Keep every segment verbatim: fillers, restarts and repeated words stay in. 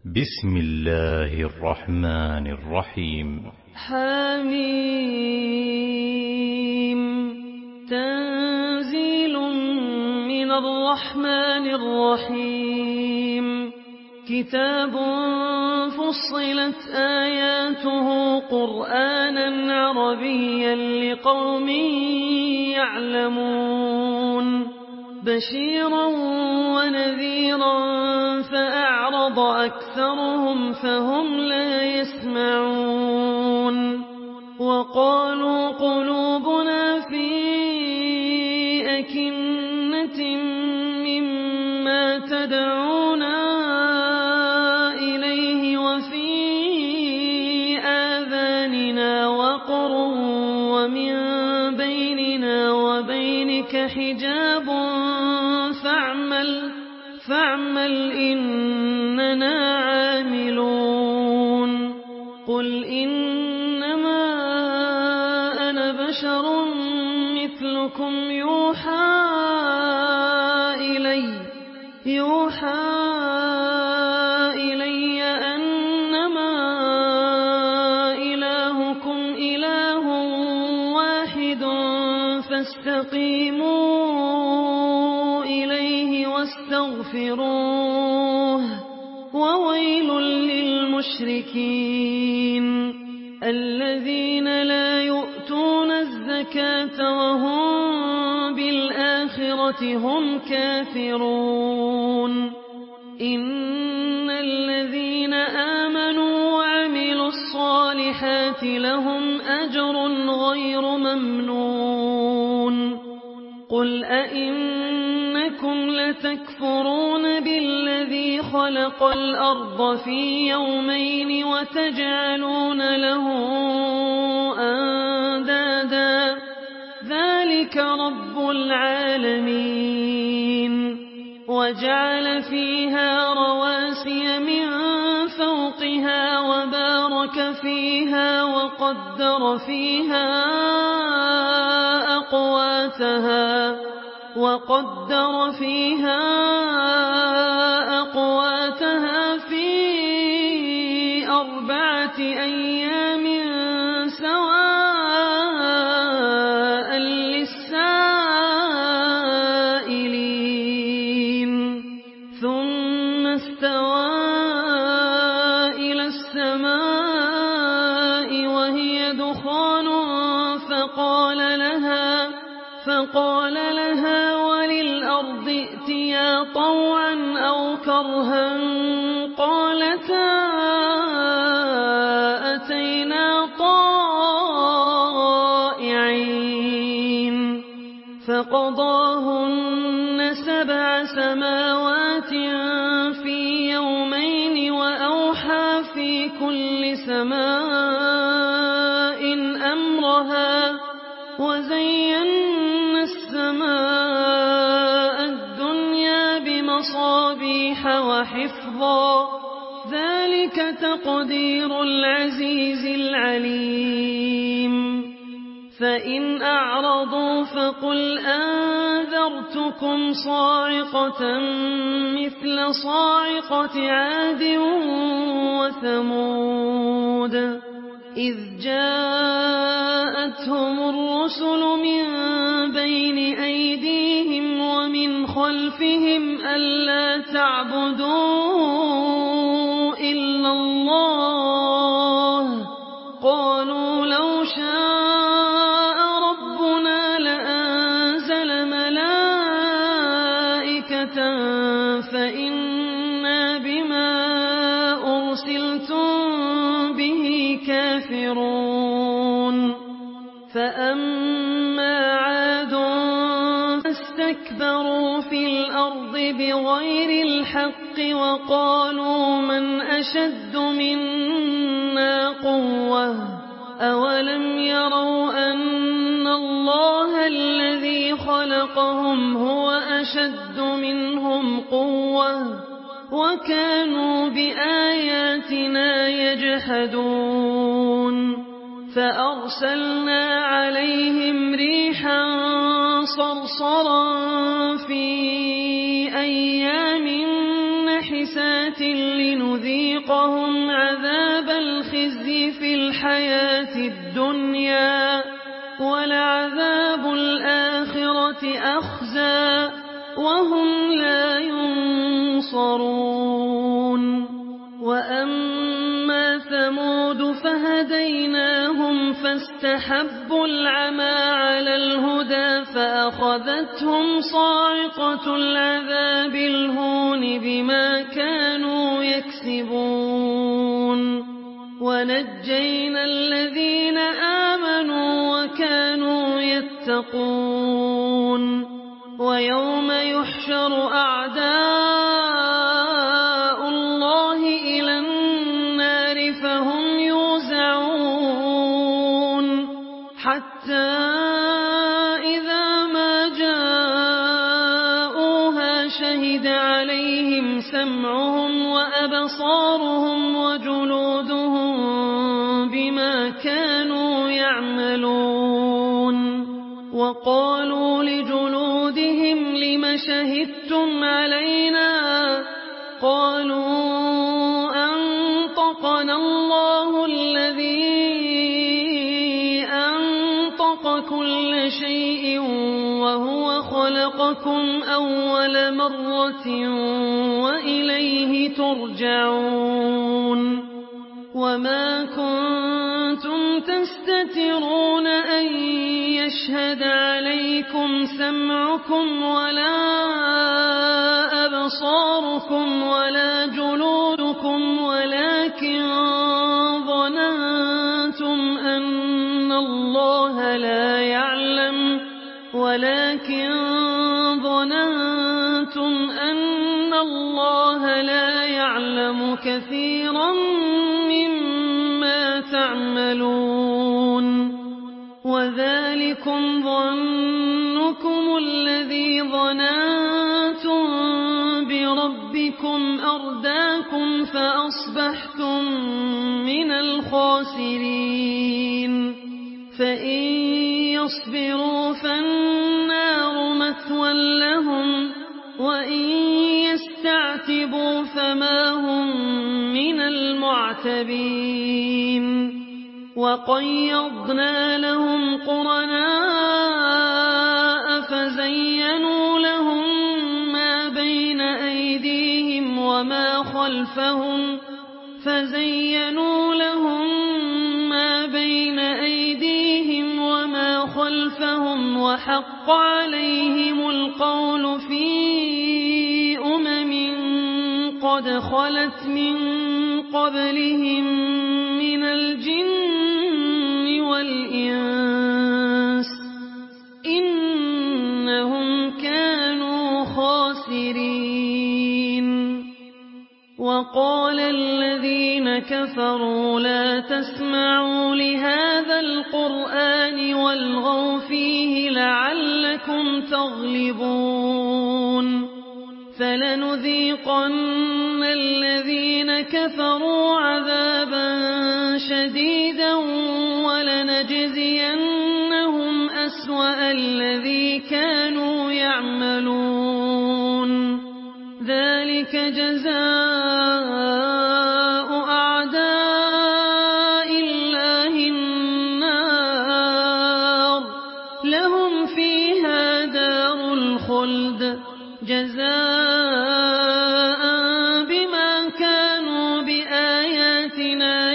بسم الله الرحمن الرحيم. حميم. تنزيل من الرحمن الرحيم. كتاب فصلت آياته قرآنا عربيا لقوم يعلمون بشيرا ونذيرا فأعرض أكثرهم فهم لا يسمعون وقالوا قلوبنا في أكنة مما تدعونا إليه وفي آذاننا وقر ومن بيننا وبينك حجاب فاعمل فاعمل إننا عاملون قل إنما أنا بشر مثلكم يوحى إلي يوحى إلي أنما إلهكم إله واحد فاستقيموا إليه واستغفروه وويل للمشركين الذين لا يؤتون الزكاة وهم بالآخرة هم كافرون إن الذين آمنوا وعملوا الصالحات لهم أجر غير ممنون قل أئنكم لتكفرون بالذي خلق الأرض في يومين وتجعلون له أندادا ذلك رب العالمين وجعل فيها رواسي من فوقها وبارك فيها وقدر فيها أقواتها وقدر فيها أقواتها في أربعة أيام سواء للسائلين ثم استوى إلى السماء وهي دخان فقال لها فقال لها وللأرض ائتيا طوعا أو كرها قالتا أتينا طائعين فقضاهن سبع سماوات في يومين وأوحى في كل سماء أمرها وزينا السماء الدنيا بمصابيح وحفظا ذلك تقدير العزيز العليم فإن أعرضوا فقل أنذرتكم صاعقة مثل صاعقة عاد وثمود إذ جاءتهم الرسل من بين أيديهم ومن خلفهم ألا تعبدوا إلا الله قالوا لو شاء ربنا لأنزل ملائكة فإنا بما أرسلتم به كافرون فأما عاد فاستكبروا في الأرض بغير الحق وقالوا من أشد منا قوة أولم يروا أن الله الذي خلقهم هو أشد منهم قوة وكانوا بآياتنا يجحدون فأرسلنا عليهم ريحا صرصرا في أيام نحسات لنذيقهم عذاب الخزي في الحياة الدنيا ولعذاب الآخرة أخزى وهم لا ينصرون وأما ثمود فهديناهم فاستحبوا العمى على الهدى فأخذتهم صاعقة العذاب الهون بما كانوا يكسبون ونجينا الذين آمنوا وكانوا يتقون ويوم يحشر أعداء الله إلى النار فهم يوزعون حتى إذا ما جاءوها شهد عليهم سمعهم وأبصارهم وجلودهم بما كانوا يعملون وقالوا لجلودهم لم شهدتم علينا قالوا أنطقنا الله الذي أنطق كل شيء وهو خلقكم أول مرة وإليه ترجعون وما كنتم تستترون أن يشهد عليكم سمعكم ولا أبصاركم ولا جلودكم ولكن ظننتم أن الله لا يعلم ولكن ظننتم أن الله لا يعلم كثيرا مما تعملون وذلكم ظنكم الذي ظننتم بربكم أرداكم فأصبحتم من الخاسرين فإن يصبروا فالنار مثوى لهم وإن يستعتبوا فما هم من المعتبين وقيضنا لهم قرناء فزينوا لهم ما بين أيديهم وما خلفهم فزينوا لهم ما بين أيديهم وما خلفهم وحق عليهم القول في أمم قد خلت من قبلهم من الجن والإنس إنهم كانوا خاسرين وقال الذين كفروا لا تسمعوا لهذا القرآن والغوا فيه لعلكم تغلبون فلنذيقن الذين كفروا عذابا شديدا ولنجزينهم أسوأ الذي كانوا يعملون ذلك جزاء أعداء الله النار لهم فيها دار الخلد جزاء بما كانوا بآياتنا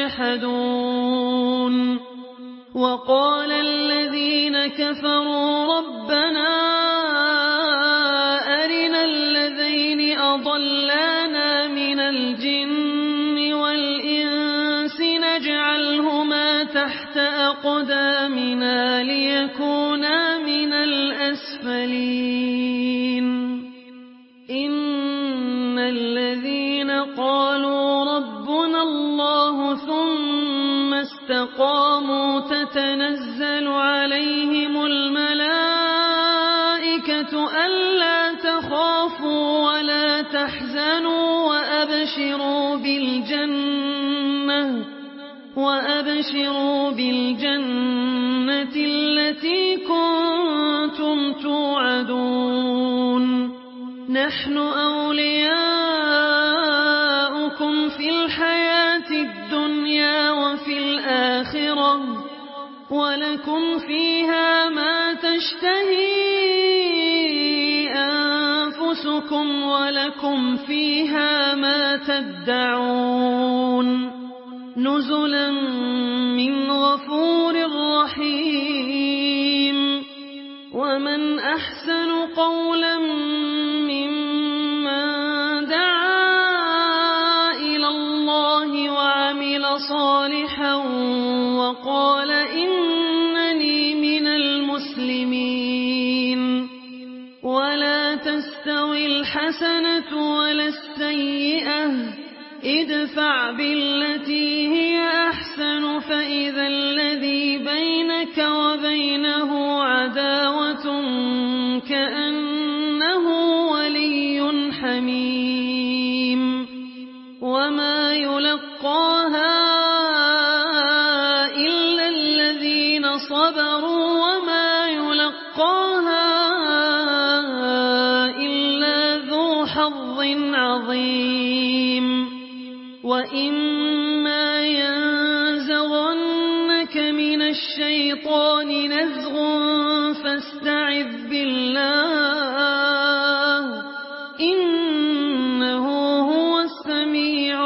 يجحدون وقال الذين كفروا ربنا أرنا الذين أضلانا من الجن والإنس نجعلهما تحت أقدامنا ليكونا من الأسفلين إن الذين قالوا ربنا الله ثم استقاموا تتنزل عليهم الملائكة ألا تخافوا ولا تحزنوا وأبشروا بالجنة وأبشروا بالجنة التي كنتم توعدون نحن أولياؤكم في الحياة الدنيا وفي الآخرة ولكم فيها ما تشتهي أنفسكم ولكم فيها ما تدعون نزلا من غفور رحيم ومن أحسن قولا ممن دعا إلى الله وعمل صالحا وقال إنني من المسلمين ولا تستوي الحسنة ولا السيئة ادفع بالتي هي أحسن فإذا الذي بينك وبينه عداوة كأنه ولي حميم وما يلقاها إلا الذين صبروا وما يلقاها إلا ذو حظ عظيم وإما ينزغنك من الشيطان نزغ فاستعذ بالله إنه هو السميع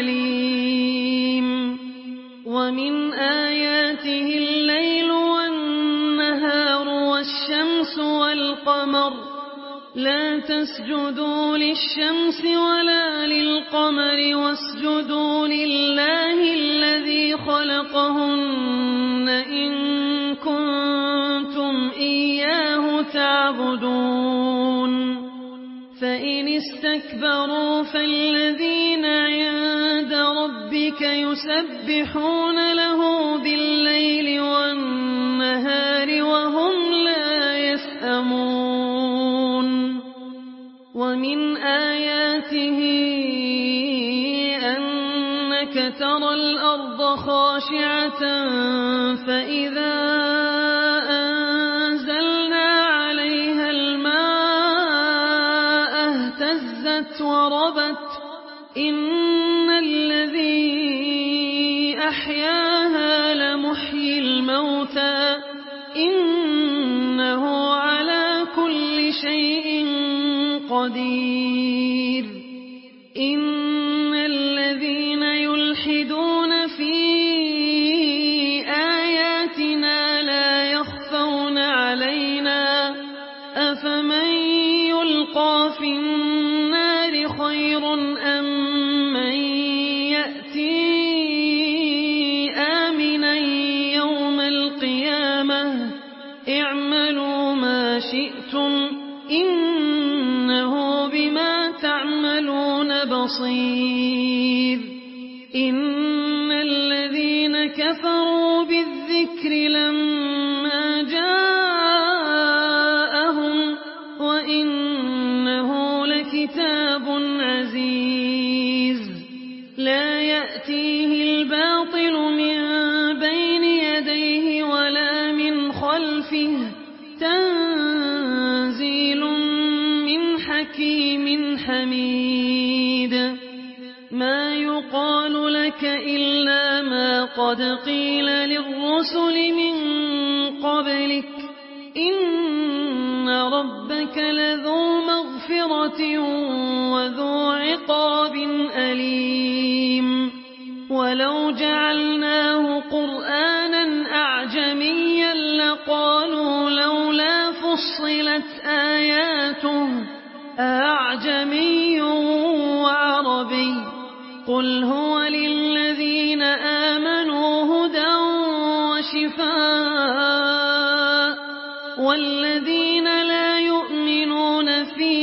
العليم ومن آياته الليل والنهار والشمس والقمر لا تسجدوا للشمس ولا للقمر واسجدوا لله الذي خلقهن إن كنتم إياه تعبدون فإن استكبروا فالذين عند ربك يسبحون له بالليل والنهار وهم لا يسأمون ومن آياته أنك ترى الأرض خاشعة فإذا أنزلنا عليها الماء اهتزت وربت إن الذي أحياها لمحيي الموتى إنه على كل شيء قدير إن الذين يلحدون في آياتنا لا يخفون علينا أفمن يلقى في النار خير أم من يأتي آمنا يوم القيامة اعملوا ما شئتم إنه بما تعملون بصير إن الذين كفروا بالذكر لما جاءهم وإنه لكتاب عزيز لا يأتيه الباطل من بين يديه ولا من خلفه تنزيل من حكيم حميد ما يقال لك إلا ما قد قيل للرسل من قبلك إن ربك لذو مغفرة وذو عقاب أليم ولو جعلناه قرآنا أعجميا لقالوا لولا فصلت آياته أعجمي وعربي قل هو للذين آمنوا هدى وشفاء والذين لا يؤمنون في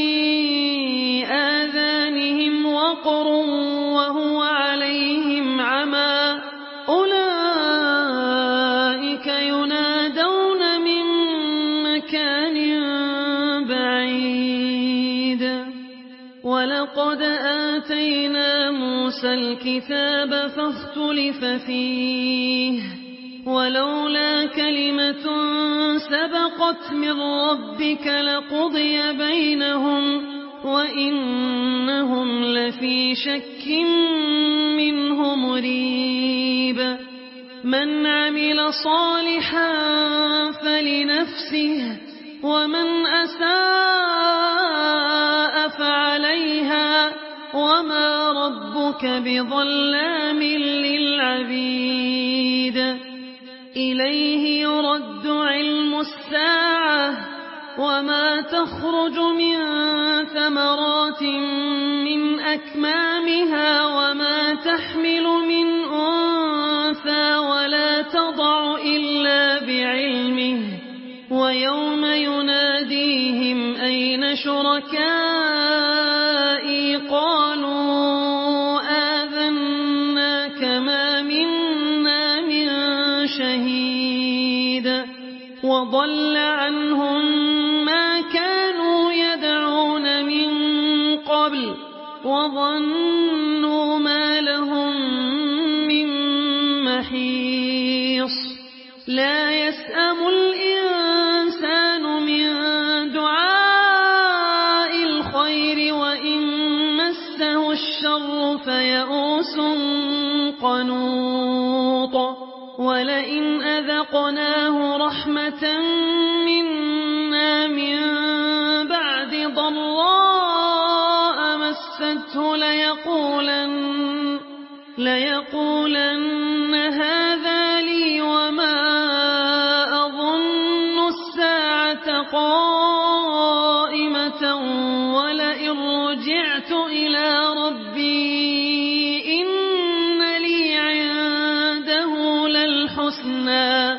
آذانهم وقر وهو عليهم عمى أولئك ينادون من مكان بعيد ولقد آتينا موسى الكتاب فاختلف فيه ولولا كلمة سبقت من ربك لقضي بينهم وإنهم لفي شك منه مريب من عمل صالحا فلنفسه ومن أساء فعليها وما ربك بظلام للعبيد إليه يرد علم الساعة وما تخرج من ثمرات من أكمامها وما تحمل من أنثى ولا تضع إلا بعلمه ويوم يناديهم أين شركائي قالوا آذناك ما منا من شهيد وضل عنهم ما كانوا يدعون من قبل وظنوا ما لهم من محيص لا يسأم الإنسان من دعاء الخير وإن مسه الشر فيئوس قنوط ولئن أذقناه رحمة منا من بعد ضراء مسته ليقولن, ليقولن هذا لي وما أظن الساعة قائمة ولئن رجعت إلى ربي إن لي عنده للحسنى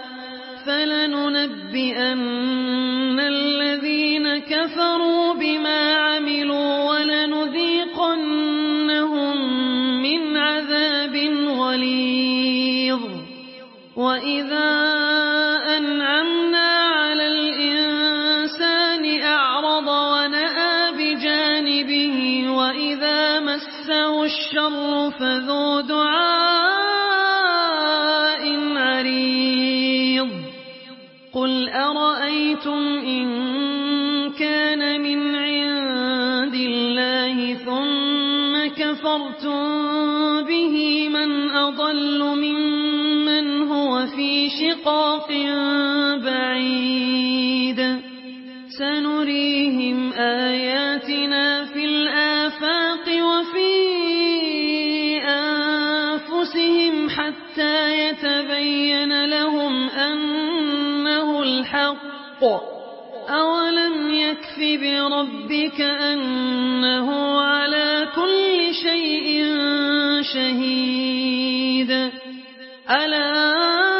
فلننبئن الذين كفروا بما عملوا ولنذيقنهم من عذاب غليظ وإذا أنعمنا على الإنسان أعرض ونأى بجانبه وإذا مسه الشر فذو دعاء عريض قل أرأيتم إن كان من عند الله ثم كفرتم به من أضل ممن هو في شقاق بعيد سنريهم آياتنا في الآفاق وفي أنفسهم حتى يتبين لهم أنه الحق أولم يكف بربك أنه على كل شيء شهيد ألا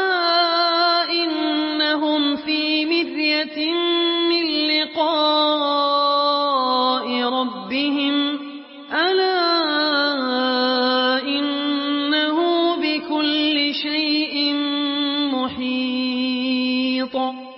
إنهم في مرية من لقاء ربهم ألا إنه بكل شيء محيط